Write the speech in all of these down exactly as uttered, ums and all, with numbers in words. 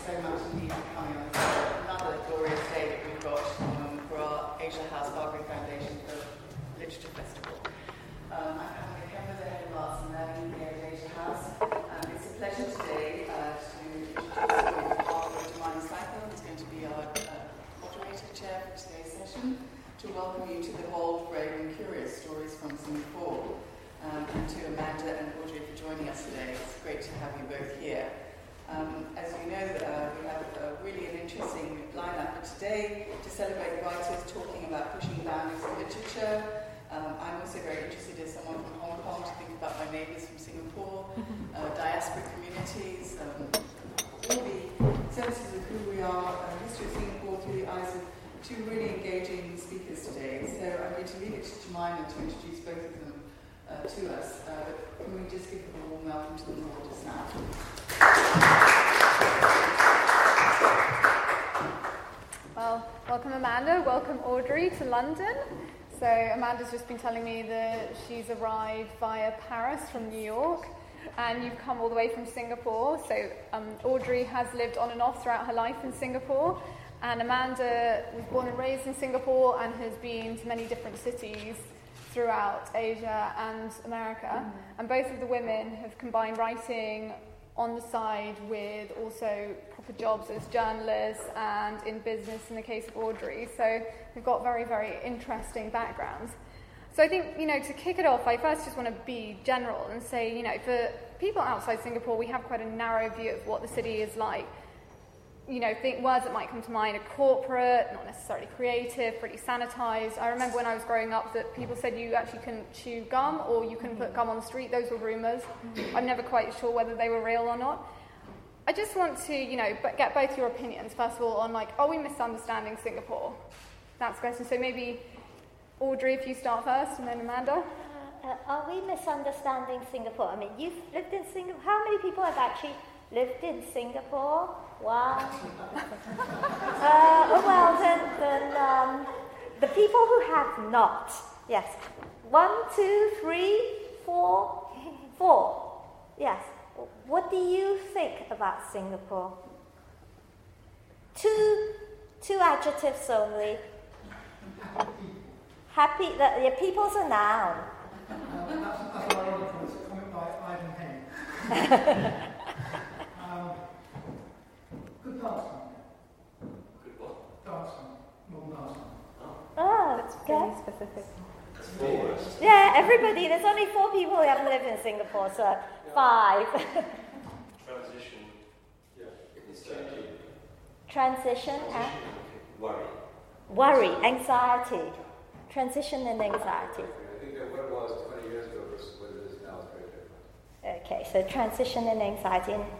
so much indeed for coming on this another glorious day that we've got um, for our Asia House Barclay Foundation for Literature Festival. Um, I'm Hannah Kemper, the head of Arts and Learning here at Asia House. Um, it's a pleasure today uh, to introduce Barbara Jemima-Cycle, who's going to be our uh, moderator chair for today's session, to welcome you to the bold, brave and curious stories from Singapore. Um, and to Amanda and Audrey for joining us today. It's great to have you both here. Um, as you know, uh, we have uh, really an interesting lineup for today to celebrate writers talking about pushing boundaries in literature. Um, I'm also very interested as someone from Hong Kong to think about my neighbours from Singapore, uh, diaspora communities, um, all the senses of who we are, uh, history of Singapore through the eyes of two really engaging speakers today. So I'm going to leave it to Jemima to introduce both of them Uh, to us, uh, but can we just give them a warm welcome to the board just now? Well, welcome Amanda, welcome Audrey to London. So Amanda's just been telling me that she's arrived via Paris from New York, and you've come all the way from Singapore. So um, Audrey has lived on and off throughout her life in Singapore, and Amanda was born and raised in Singapore and has been to many different cities throughout Asia and America. Mm-hmm. And both of the women have combined writing on the side with also proper jobs as journalists and in business in the case of Audrey. So they've got very, very interesting backgrounds. So I think, you know, to kick it off, I first just want to be general and say, you know, for people outside Singapore, we have quite a narrow view of what the city is like. You know, think words that might come to mind are corporate, not necessarily creative, pretty sanitized. I remember when I was growing up that people said you actually couldn't chew gum or you couldn't put gum on the street. Those were rumors. I'm never quite sure whether they were real or not. I just want to, you know, get both your opinions, first of all, on like, are we misunderstanding Singapore? That's the question. So maybe, Audrey, if you start first, and then Amanda. Uh, uh, are we misunderstanding Singapore? I mean, you've lived in Singapore. How many people have actually lived in Singapore? Wow. uh, oh, well, then, then um, the people who have not. Yes. One, two, three, four, four. Yes. What do you think about Singapore? Two, two adjectives only. Happy. The, the people's a noun. Um, that's, that's what I wrote from. It's a comment by Ivan Payne. um, good dance song. Good what? Dance song. Modern dance song. Oh, That's okay. very specific. That's four words. Yeah, everybody. There's only four people who haven't lived in Singapore, so five. Transition. Yeah. It's changing. Transition and Transition. Worry. worry, anxiety. Transition and anxiety. I think that what it was twenty years ago versus what it is now is very different. Okay, so transition and anxiety. And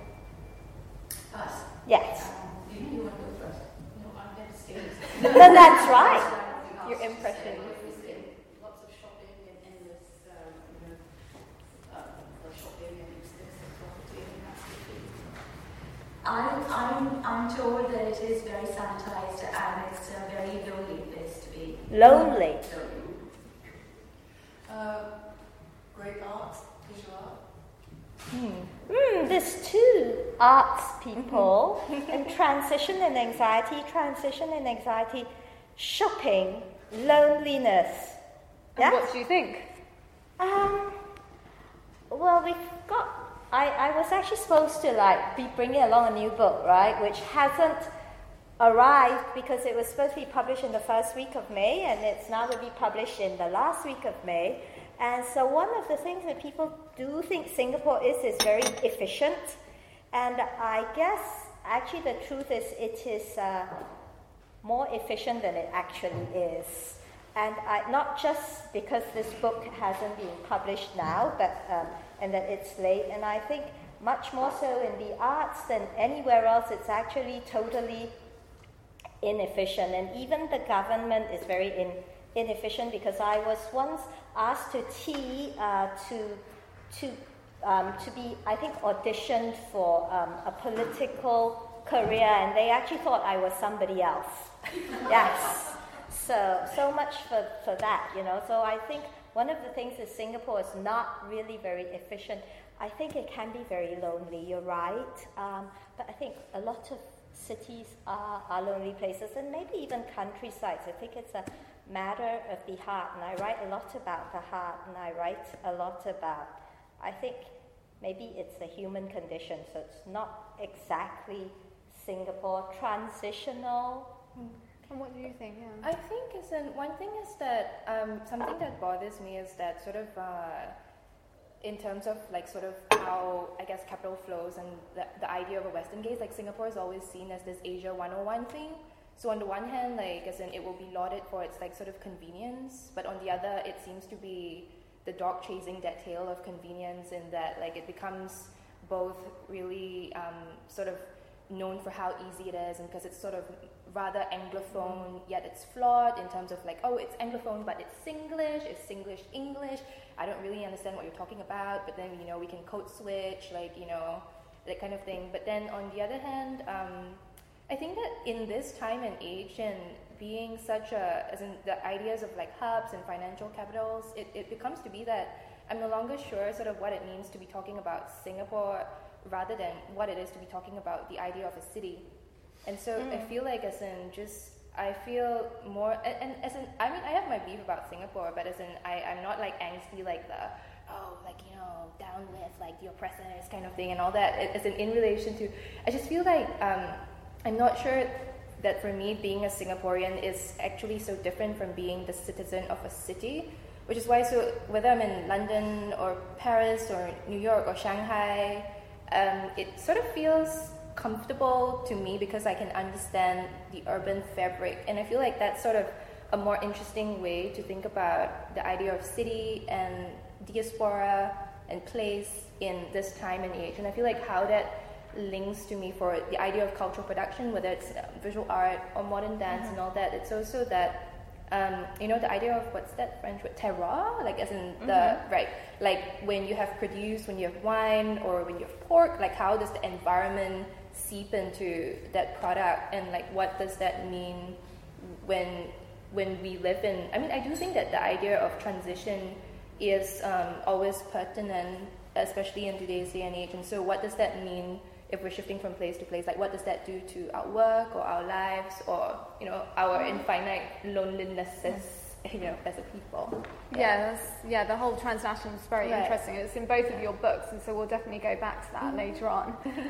Us. yes. You, you want to go first? No, I'm devastated. No, that's right. Your impression. Lots of shopping and endless, um, you know, uh, for shopping and expensive property and that sort of thing. I'm, I'm, I'm told that it is very sanitized and it's a very lonely place to be. Lonely. Lonely. Uh, great art, visual art. Hmm. Hmm, there's two arts people and transition and anxiety, transition and anxiety, shopping, loneliness. And Yeah? what do you think? Um, well, we've got, I, I was actually supposed to like be bringing along a new book, right, which hasn't arrived because it was supposed to be published in the first week of May, and it's now going to be published in the last week of May. And so one of the things that people do think Singapore is is very efficient, and I guess actually the truth is it is uh, more efficient than it actually is. And I, not just because this book hasn't been published now, but um, and that it's late, and I think much more so in the arts than anywhere else, it's actually totally inefficient, and even the government is very in, inefficient because I was once asked to tea uh, to to um, to be I think auditioned for um, a political career, and they actually thought I was somebody else. Yes, so so much for, for that, you know. So I think one of the things is Singapore is not really very efficient. I think it can be very lonely. You're right, um, but I think a lot of cities are, are lonely places, and maybe even countrysides. I think it's a matter of the heart, and I write a lot about the heart, and I write a lot about, I think maybe it's the human condition, so it's not exactly Singapore, transitional. And what do you think? Yeah. I think is in, one thing is that um, something that bothers me is that sort of uh, in terms of like sort of how I guess capital flows and the, the idea of a Western gaze, like Singapore is always seen as this Asia one oh one thing. So on the one hand, like as in it will be lauded for its like sort of convenience, but on the other, it seems to be the dog chasing that tail of convenience in that like it becomes both really um, sort of known for how easy it is, and because it's sort of rather Anglophone, yet it's flawed in terms of like, oh, it's Anglophone, but it's Singlish, it's Singlish English. I don't really understand what you're talking about, but then, you know, we can code switch, like, you know, that kind of thing. But then on the other hand, um, I think that in this time and age, and being such a, as in the ideas of like hubs and financial capitals, it, it becomes to be that I'm no longer sure sort of what it means to be talking about Singapore rather than what it is to be talking about the idea of a city. And so mm. I feel like as in just, I feel more, and, and as in, I mean, I have my beef about Singapore, but as in, I, I'm not like angsty like the, oh, like, you know, down with like the oppressors kind of thing and all that. As in, in relation to, I just feel like, um, I'm not sure that for me, being a Singaporean is actually so different from being the citizen of a city, which is why, so whether I'm in London or Paris or New York or Shanghai, um, it sort of feels comfortable to me because I can understand the urban fabric. And I feel like that's sort of a more interesting way to think about the idea of city and diaspora and place in this time and age. And I feel like how that links to me for the idea of cultural production, whether it's visual art or modern dance mm-hmm. and all that, it's also that Um, you know, the idea of what's that French word, terroir, like as in mm-hmm. the, right, like when you have produce, when you have wine or when you have pork, like how does the environment seep into that product, and like what does that mean when when we live in, I mean, I do think that the idea of transition is um, always pertinent, especially in today's day and age, and so what does that mean if we're shifting from place to place? Like, what does that do to our work or our lives or, you know, our infinite lonelinesses, you know, as a people? Yeah, yeah, that's, yeah the whole transnational is very right. interesting. It's in both of your books, and so we'll definitely go back to that mm-hmm. later on.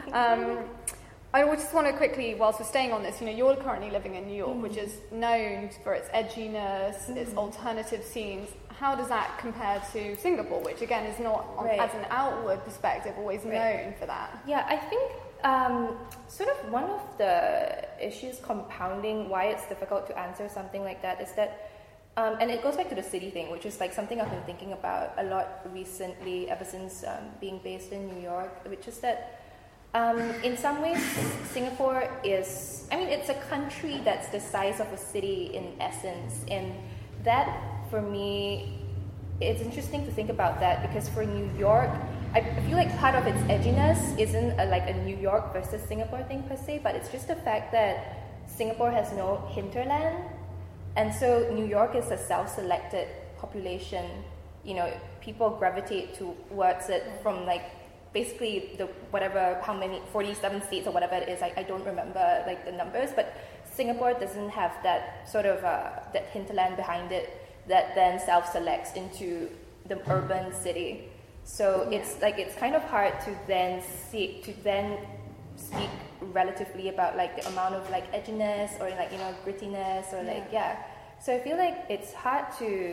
Um, I just want to quickly, whilst we're staying on this, you know, you're currently living in New York, mm-hmm. which is known for its edginess, mm-hmm. its alternative scenes. How does that compare to Singapore, which again is not, on, right. as an outward perspective, always right. known for that? Yeah, I think um, sort of one of the issues compounding why it's difficult to answer something like that is that, um, and it goes back to the city thing, which is like something I've been thinking about a lot recently, ever since um, being based in New York, which is that um, in some ways Singapore is, I mean, it's a country that's the size of a city in essence, and that for me, it's interesting to think about that because for New York, I feel like part of its edginess isn't a, like a New York versus Singapore thing per se, but it's just the fact that Singapore has no hinterland, and so New York is a self-selected population. You know, people gravitate towards it from like basically the whatever, how many, forty-seven states or whatever it is, I, I don't remember like the numbers, but Singapore doesn't have that sort of uh, that hinterland behind it that then self-selects into the urban city. So yeah. it's like it's kind of hard to then see to then speak relatively about like the amount of like edginess or like, you know, grittiness or like yeah. yeah. So I feel like it's hard to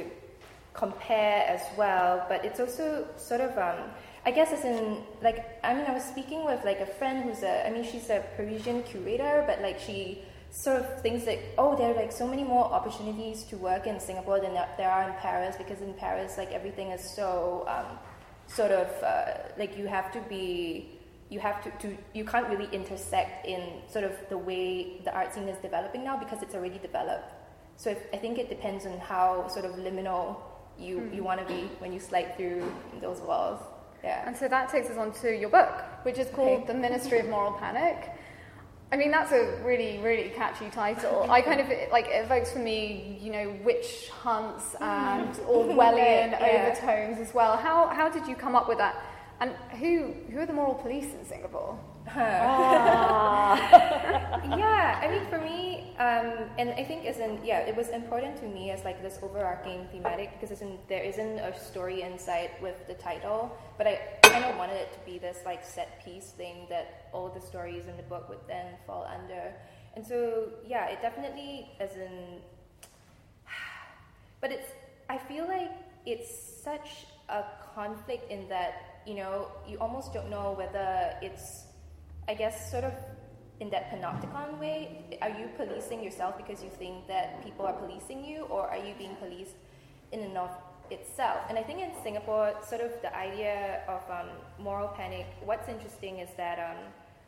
compare as well, but it's also sort of um I guess as in like I mean I was speaking with like a friend who's a I mean she's a Parisian curator, but like she sort of thinks that, oh, there are like so many more opportunities to work in Singapore than there are in Paris, because in Paris, like everything is so um, sort of uh, like you have to be, you have to, to, you can't really intersect in sort of the way the art scene is developing now because it's already developed. So if, I think it depends on how sort of liminal you, mm. you want to be when you slide through those walls. Yeah. And so that takes us on to your book, which is called okay. The Ministry of Moral Panic. I mean, that's a really, really catchy title. I kind of, like, it evokes for me, you know, witch hunts and Orwellian right, yeah. overtones as well. How how did you come up with that? And who who are the moral police in Singapore? Uh, um, and I think as in, yeah, it was important to me as like this overarching thematic because as in, there isn't a story inside with the title, but I kind of wanted it to be this like set piece thing that all the stories in the book would then fall under. And so, yeah, it definitely as in, but it's, I feel like it's such a conflict in that, you know, you almost don't know whether it's, I guess, sort of in that panopticon way, are you policing yourself because you think that people are policing you, or are you being policed in and of itself? And I think in Singapore, sort of the idea of um, moral panic, what's interesting is that um,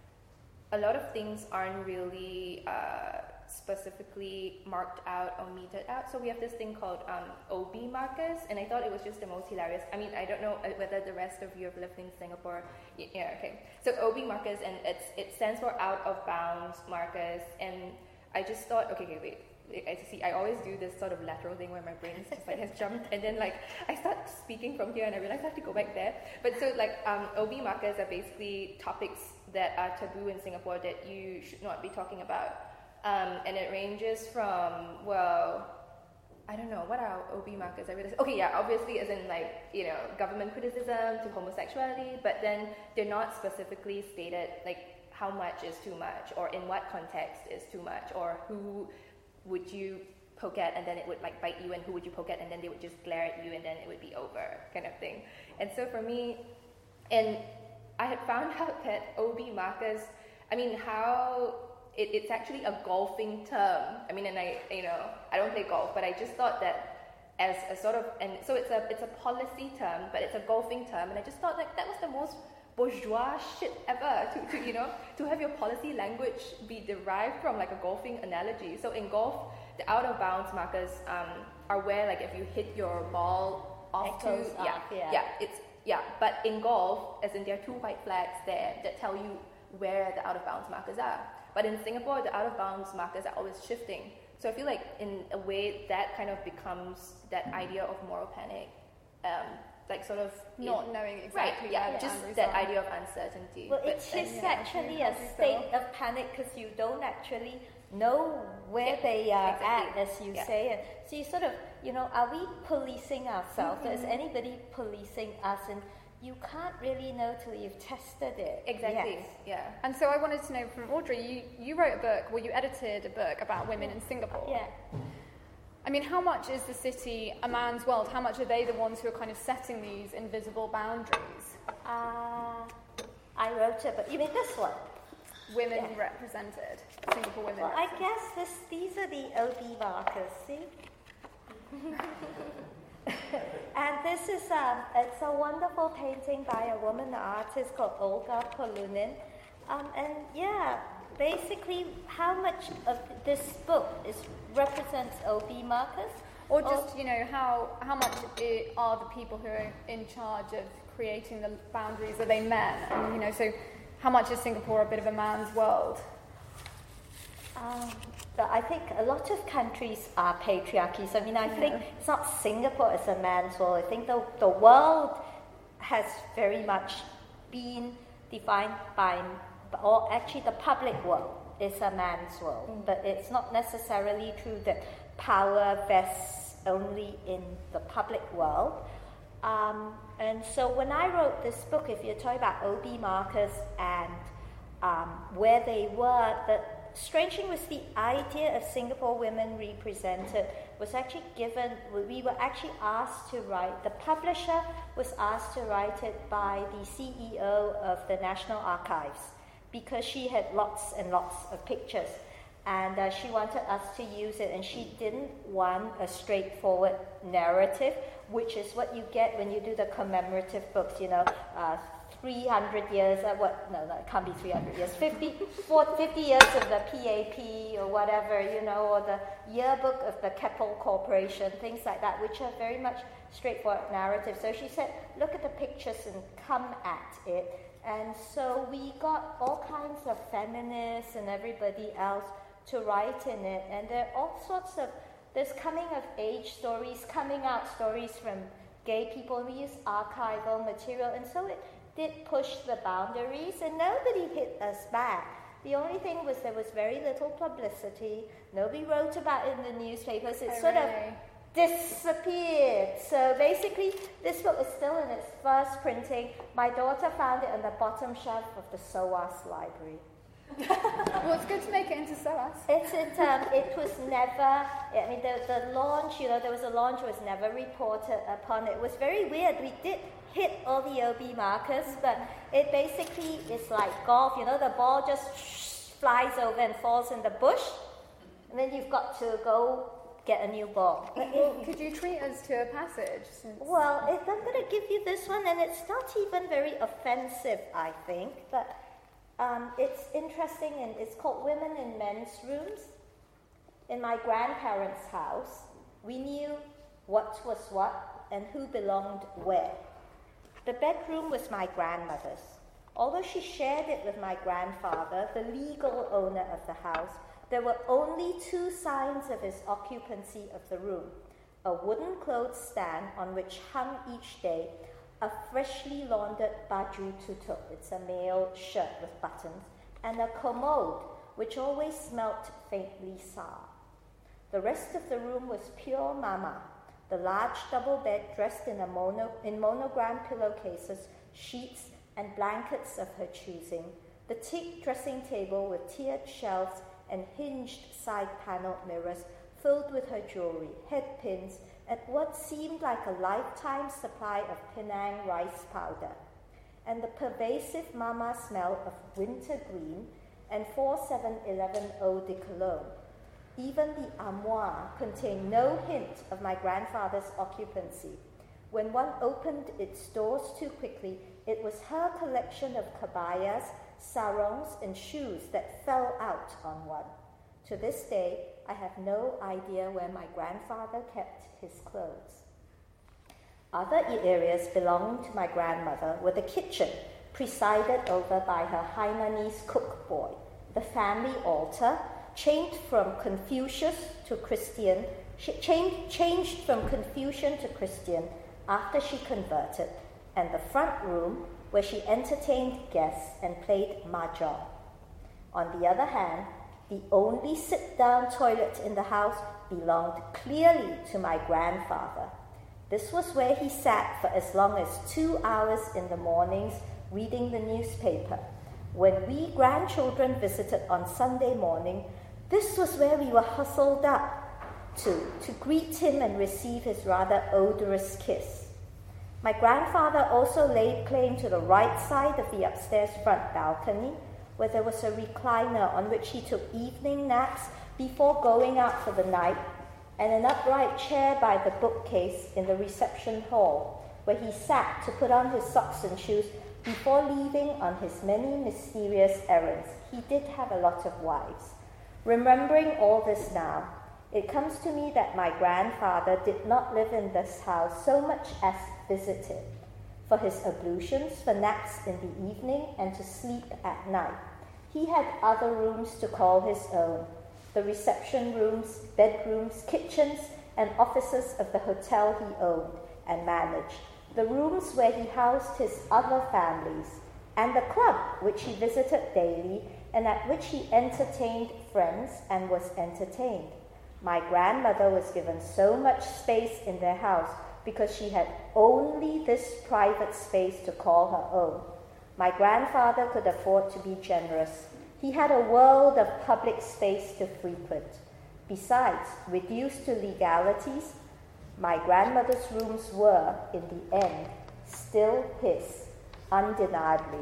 a lot of things aren't really uh, specifically marked out or meted out. So we have this thing called um, O B markers, and I thought it was just the most hilarious. I mean, I don't know whether the rest of you have lived in Singapore. Yeah, okay. So O B markers, and it's it stands for out of bounds markers, and I just thought, okay, okay, wait. I see. I always do this sort of lateral thing where my brain is just like has jumped, and then like I start speaking from here, and I realize I have to go back there. But so like um, O B markers are basically topics that are taboo in Singapore that you should not be talking about. Um, and it ranges from, well, I don't know, what are O B markers? I realize, okay, yeah, obviously as in like, you know, government criticism to homosexuality, but then they're not specifically stated like how much is too much, or in what context is too much, or who would you poke at and then it would like bite you, and who would you poke at and then they would just glare at you and then it would be over, kind of thing. And so for me, and I had found out that O B markers, I mean, how It, it's actually a golfing term. I mean, and I, you know, I don't play golf, but I just thought that as a sort of, and so it's a, it's a policy term, but it's a golfing term, and I just thought like that was the most bourgeois shit ever to, to, you know, to have your policy language be derived from like a golfing analogy. So in golf, the out of bounds markers um, are where like if you hit your ball off to, yeah, off, yeah, yeah, it's yeah. But in golf, as in there are two white flags there that tell you where the out of bounds markers are. But in Singapore, the out-of-bounds markers are always shifting. So I feel like, in a way, that kind of becomes that idea of moral panic, um, like sort of not in, knowing exactly. Right, yeah, where the just boundaries that are. idea of uncertainty. Well, But it's then, just yeah, actually a so. state of panic because you don't actually know where Yeah, they are exactly. at, as you Yeah. say. And so you sort of, you know, are we policing ourselves? Mm-hmm. Is anybody policing us? And you can't really know till you've tested it. Exactly, Yes. yeah. And so I wanted to know from Audrey, you, you wrote a book, well, you edited a book about women in Singapore. Yeah. I mean, how much is the city a man's world? How much are they the ones who are kind of setting these invisible boundaries? Uh, I wrote it, but you mean this one? Women Yeah. represented, Singapore women Well, I represented. guess this, these are the O B markers, see? And this is um, it's a wonderful painting by a woman artist called Olga Polunin. Um, and yeah, basically how much of this book is represents O B markers? Or just, you know, how, how much I are the people who are in charge of creating the boundaries? Are they men? And, you know, so how much is Singapore a bit of a man's world? Um, but I think a lot of countries are patriarchies. I mean, I think it's not Singapore as a man's world. I think the, the world has very much been defined by, or actually the public world is a man's world. Mm. But it's not necessarily true that power vests only in the public world. Um, and so when I wrote this book, if you're talking about O B markers and um, where they were, the strangely was the idea of Singapore women represented was actually given, we were actually asked to write, the publisher was asked to write it by the C E O of the National Archives because she had lots and lots of pictures and uh, she wanted us to use it, and she didn't want a straightforward narrative, which is what you get when you do the commemorative books, you know, uh, three hundred years, uh, what, no, no, it can't be three hundred years, fifty, forty, fifty years of the P A P or whatever, you know, or the yearbook of the Keppel Corporation, things like that, which are very much straightforward narrative. So she said, look at the pictures and come at it. And so we got all kinds of feminists and everybody else to write in it. And there are all sorts of, there's coming of age stories, coming out stories from gay people. We use archival material. And so it did push the boundaries, and nobody hit us back. The only thing was there was very little publicity. Nobody wrote about it in the newspapers. It Oh, sort really? of disappeared. So basically, this book is still in its first printing. My daughter found it on the bottom shelf of the SOAS library. Well, it's good to make it into SOAS. It's it, um, it was never, I mean, the, the launch, you know, there was a launch, was never reported upon. It was very weird. We did hit all the O B markers, but it basically is like golf, you know, the ball just flies over and falls in the bush, and then you've got to go get a new ball. Well, could you treat us to a passage? Since Well, it, I'm going to give you this one, and it's not even very offensive, I think, but um, it's interesting, and it's called Women in Men's Rooms. In my grandparents' house, we knew what was what and who belonged where. The bedroom was my grandmother's. Although she shared it with my grandfather, the legal owner of the house, there were only two signs of his occupancy of the room: a wooden clothes stand on which hung each day a freshly laundered baju tutup, it's a male shirt with buttons, and a commode, which always smelt faintly sour. The rest of the room was pure mama, the large double bed dressed in, a mono, in monogram pillowcases, sheets, and blankets of her choosing, the teak dressing table with tiered shelves and hinged side-paneled mirrors filled with her jewelry, head pins, and what seemed like a lifetime supply of Penang rice powder, and the pervasive mama smell of winter green and four seven eleven eau de cologne. Even the armoire contained no hint of my grandfather's occupancy. When one opened its doors too quickly, it was her collection of kabayas, sarongs, and shoes that fell out on one. To this day, I have no idea where my grandfather kept his clothes. Other areas belonging to my grandmother were the kitchen, presided over by her Hainanese cook boy, the family altar, changed from Confucius to Christian, she changed, changed from Confucian to Christian after she converted, and the front room where she entertained guests and played mahjong. On the other hand, the only sit-down toilet in the house belonged clearly to my grandfather. This was where he sat for as long as two hours in the mornings reading the newspaper. When we grandchildren visited on Sunday morning, this was where we were hustled up to, to greet him and receive his rather odorous kiss. My grandfather also laid claim to the right side of the upstairs front balcony, where there was a recliner on which he took evening naps before going out for the night, and an upright chair by the bookcase in the reception hall, where he sat to put on his socks and shoes before leaving on his many mysterious errands. He did have a lot of wives. Remembering all this now, it comes to me that my grandfather did not live in this house so much as visited, for his ablutions, for naps in the evening, and to sleep at night. He had other rooms to call his own, the reception rooms, bedrooms, kitchens, and offices of the hotel he owned and managed, the rooms where he housed his other families, and the club which he visited daily and at which he entertained friends and was entertained. My grandmother was given so much space in their house because she had only this private space to call her own. My grandfather could afford to be generous. He had a world of public space to frequent. Besides, reduced to legalities, my grandmother's rooms were, in the end, still his, undeniably.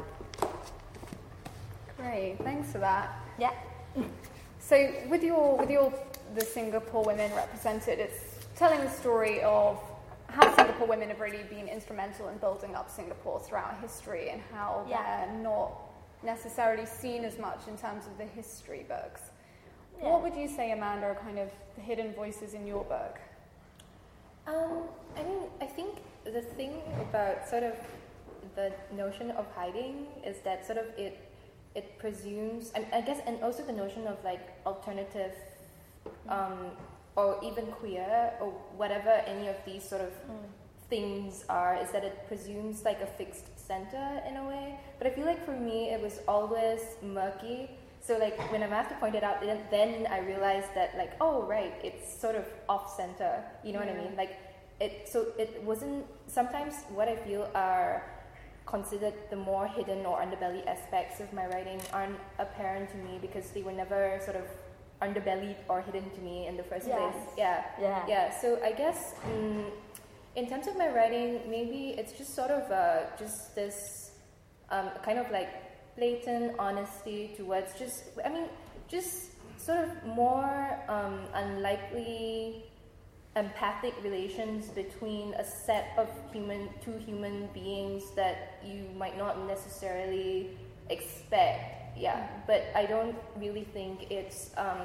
Great, thanks for that. Yeah. So with your with your the Singapore women represented, it's telling the story of how Singapore women have really been instrumental in building up Singapore throughout history, and how Yeah. they're not necessarily seen as much in terms of the history books. Yeah. What would you say, Amanda, are kind of the hidden voices in your book? Um, I mean, I think the thing about sort of the notion of hiding is that sort of it it presumes, and I guess, and also the notion of like alternative, um, or even queer, or whatever any of these sort of Mm. things are, is that it presumes like a fixed center in a way. But I feel like for me, it was always murky So like when Amanda pointed out, then, then I realized that like, oh right, it's sort of off center. You know yeah. what I mean? Like it. So it wasn't. Sometimes what I feel are considered the more hidden or underbelly aspects of my writing aren't apparent to me because they were never sort of underbellied or hidden to me in the first yes. place. Yeah. Yeah. Yeah. So I guess um, in terms of my writing, maybe it's just sort of uh, just this um, kind of like blatant honesty towards just, I mean, just sort of more um, unlikely empathic relations between a set of human, two human beings that you might not necessarily expect. Yeah, but I don't really think it's um,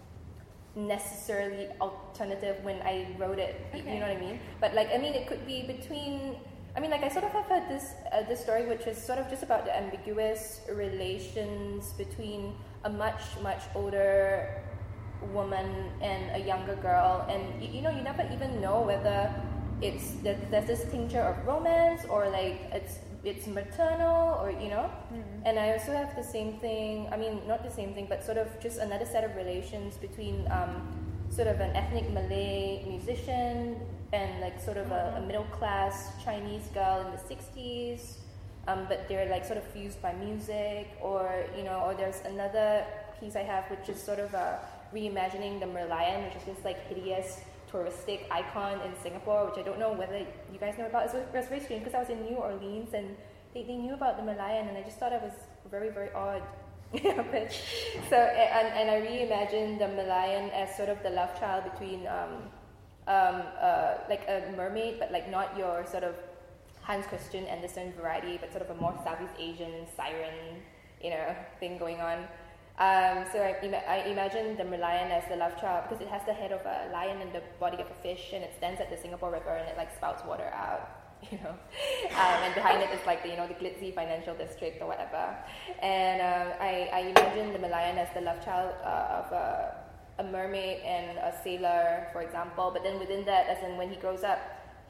necessarily alternative when I wrote it. Okay. You know what I mean? But like, I mean, it could be between. I mean, like I sort of have heard this uh, this story, which is sort of just about the ambiguous relations between a much much older woman and a younger girl, and you, you know, you never even know whether it's that there's this tincture of romance or like it's it's maternal or you know. Mm-hmm. And I also have the same thing. I mean, not the same thing, but sort of just another set of relations between um, sort of an ethnic Malay musician and like sort of a, a middle-class Chinese girl in the sixties, um, but they're like sort of fused by music, or you know, or there's another piece I have which is sort of a reimagining the Merlion, which is this like hideous touristic icon in Singapore, which I don't know whether you guys know about. It was, it was very strange because I was in New Orleans and they, they knew about the Merlion, and I just thought it was very very odd. but, so and, and I reimagined the Merlion as sort of the love child between. Um, Um, uh, like a mermaid, but like not your sort of Hans Christian Andersen variety, but sort of a more Southeast Asian siren, you know, thing going on. Um, so I, ima- I imagine the Merlion as the love child because it has the head of a lion and the body of a fish, and it stands at the Singapore River and it like spouts water out, you know. Um, and behind it is like the, you know, the glitzy financial district or whatever. And um, I, I imagine the Merlion as the love child uh, of a a mermaid and a sailor, for example, but then within that, as in when he grows up,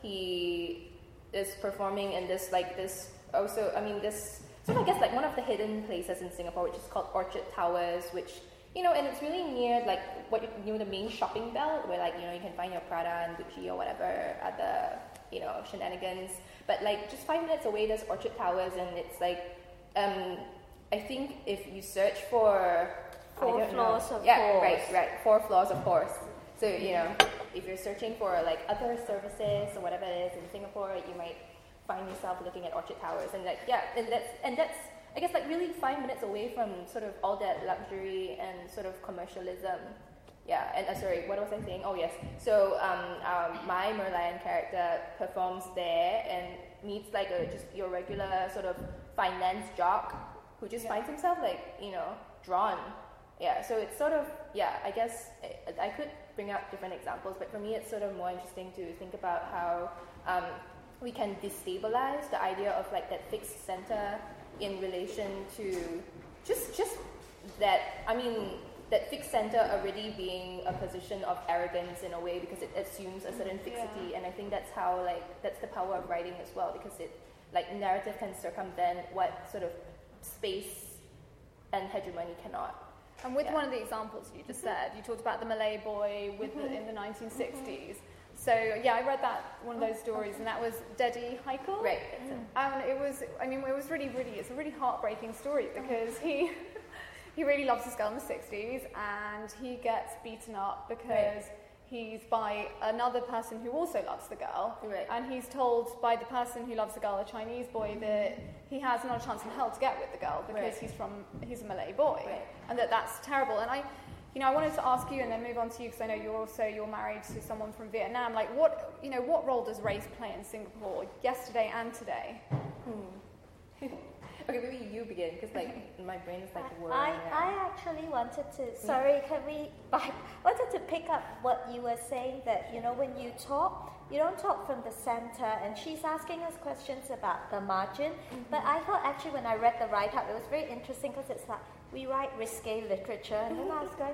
he is performing in this, like this, also, I mean, this, sort of, I guess, like one of the hidden places in Singapore, which is called Orchard Towers, which, you know, and it's really near, like, what, you know, the main shopping belt, where, like, you know, you can find your Prada and Gucci or whatever other, you know, shenanigans, but, like, just five minutes away, there's Orchard Towers, and it's, like, um, I think if you search for Four floors know. of yeah, course. right, right. Four floors of course. So, you know, if you're searching for like other services or whatever it is in Singapore, you might find yourself looking at Orchard Towers, and like yeah, and that's and that's I guess like really five minutes away from sort of all that luxury and sort of commercialism. Yeah, and uh, sorry, what was I saying? Oh yes. So um, um, my Merlion character performs there and meets like a just your regular sort of finance jock who just yeah. finds himself like, you know, drawn. Yeah, so it's sort of, yeah, I guess I, I could bring up different examples, but for me it's sort of more interesting to think about how um, we can destabilize the idea of like that fixed center in relation to just just that, I mean, that fixed center already being a position of arrogance in a way because it assumes a certain fixity, yeah. and I think that's how, like, that's the power of writing as well, because it, like, narrative can circumvent what sort of space and hegemony cannot. And with yeah. one of the examples you just said, you talked about the Malay boy with mm-hmm. the, in the nineteen sixties. Mm-hmm. So yeah, I read that one of those stories, and that was Dedi Haikal. Right. Mm. And it was, I mean, it was really, really, it's a really heartbreaking story because he he really loves this girl in the sixties, and he gets beaten up because right. he's by another person who also loves the girl, right. and he's told by the person who loves the girl, a Chinese boy, that he has not a chance in hell to get with the girl because right. he's from he's a Malay boy, right. and that that's terrible. And I, you know, I wanted to ask you and then move on to you because I know you're also you're married to someone from Vietnam. Like, what you know, what role does race play in Singapore yesterday and today? Hmm. Okay, maybe you begin, because like my brain is like whirring. I, I actually wanted to, sorry, can we, I wanted to pick up what you were saying, that, you know, when you talk, you don't talk from the center, and she's asking us questions about the margin, mm-hmm. but I thought actually when I read the write-up, it was very interesting, because it's like, we write risque literature, and then I was going,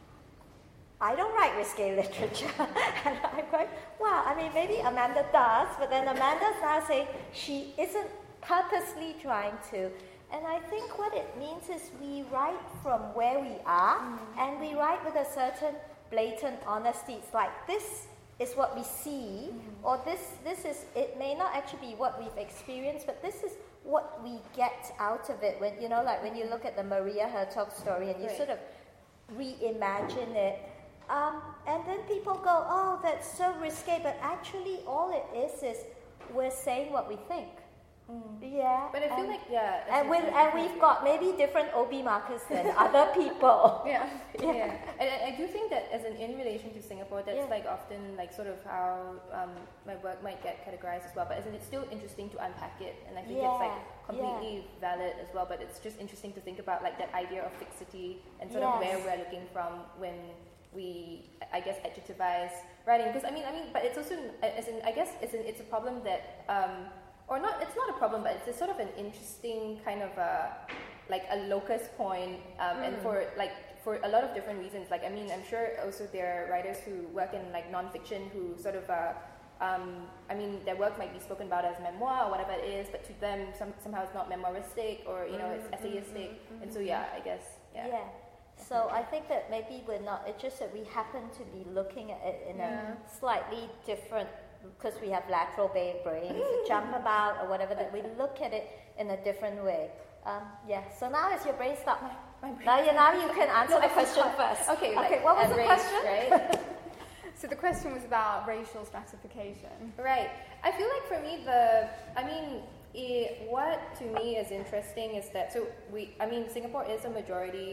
I don't write risque literature, and I'm going, wow, I mean, maybe Amanda does, but then Amanda's now saying she isn't purposely trying to And I think what it means is we write from where we are, mm-hmm. and we write with a certain blatant honesty. It's like, this is what we see, mm-hmm. or this this is, it may not actually be what we've experienced, but this is what we get out of it. When, you know, like when you look at the Maria Hertog story and you right. sort of reimagine it, um, and then people go, oh, that's so risque, but actually all it is is we're saying what we think. Mm. Yeah, but I feel and, like yeah, and we and we've got maybe different O B markers than other people. Yeah, yeah. yeah. And I, I do think that as an in relation to Singapore, that's yeah. like often like sort of how um, my work might get categorized as well. But as in, it's still interesting to unpack it, and I think yeah. it's like completely yeah. valid as well. But it's just interesting to think about like that idea of fixity and sort yes. of where we're looking from when we, I guess, adjectivize writing. Because I mean, I mean, but it's also as in, I guess it's an, it's a problem that. Um, Or not, it's not a problem, but it's a sort of an interesting kind of a, like a locus point, um, mm. and for like for a lot of different reasons. Like I mean, I'm sure also there are writers who work in like nonfiction who sort of, uh, um, I mean, their work might be spoken about as memoir or whatever it is, but to them some, somehow it's not memoiristic or you know it's essayistic, mm-hmm. and so yeah, I guess yeah. Yeah. So I think that maybe we're not. It's just that we happen to be looking at it in yeah. a slightly different. Because we have lateral brains that jump about or whatever, that we look at it in a different way. Um, yeah. So now is your brain stop? My, my brain now, you, now you can answer no, the question first. Okay. Okay. Like, what was the race, question? Right? So the question was about racial stratification. Right. I feel like for me the, I mean, it, what to me is interesting is that so we, I mean, Singapore is a majority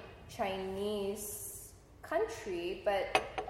Chinese country, but.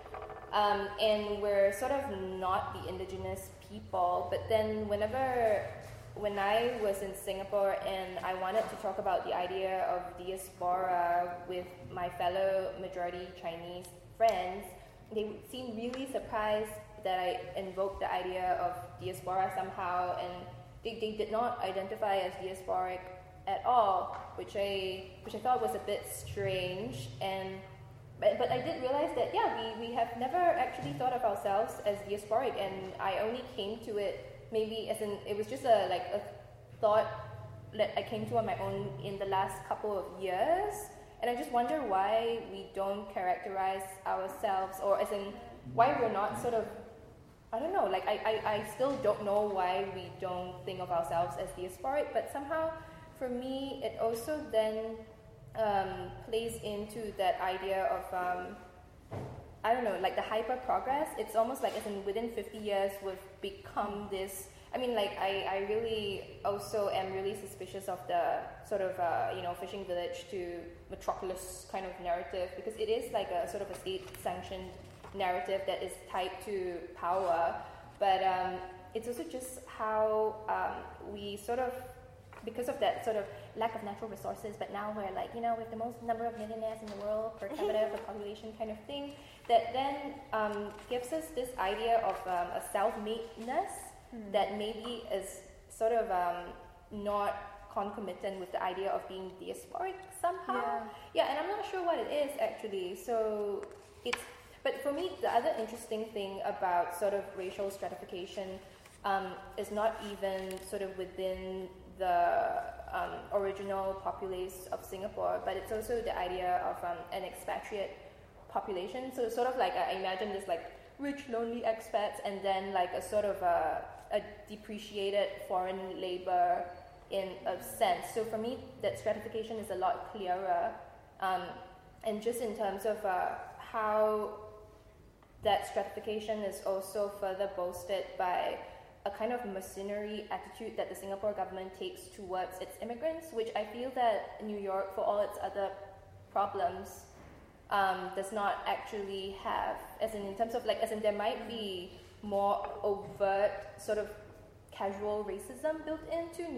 Um, and we're sort of not the indigenous people, but then whenever, when I was in Singapore and I wanted to talk about the idea of diaspora with my fellow majority Chinese friends, they seemed really surprised that I invoked the idea of diaspora somehow, and they, they did not identify as diasporic at all, which I, which I thought was a bit strange. And But, but I did realize that, yeah, we, we have never actually thought of ourselves as diasporic, and I only came to it maybe as in, it was just a like a thought that I came to on my own in the last couple of years, and I just wonder why we don't characterize ourselves, or as in, why we're not sort of, I don't know, like I, I, I still don't know why we don't think of ourselves as diasporic, but somehow, for me, it also then Um, plays into that idea of, um, I don't know, like the hyper progress. It's almost like as in within fifty years we've become this, I mean like I, I really also am really suspicious of the sort of, uh, you know, fishing village to metropolis kind of narrative, because it is like a sort of a state sanctioned narrative that is tied to power, but um, it's also just how um, we sort of, because of that sort of lack of natural resources, but now we're like, you know, with the most number of millionaires in the world per capita per population kind of thing, that then um, gives us this idea of um, a self-madeness mm. that maybe is sort of um, not concomitant with the idea of being diasporic somehow. Yeah. yeah, and I'm not sure what it is actually. So it's, but for me, the other interesting thing about sort of racial stratification um, is not even sort of within the um, original populace of Singapore, but it's also the idea of um, an expatriate population. So sort of like, I imagine this like rich, lonely expats, and then like a sort of a, a depreciated foreign labor in a sense. So for me, that stratification is a lot clearer, um, and just in terms of uh, how that stratification is also further boasted by a kind of mercenary attitude that the Singapore government takes towards its immigrants, which I feel that New York, for all its other problems, um, does not actually have, as in, in terms of like, as in there might be more overt sort of casual racism built into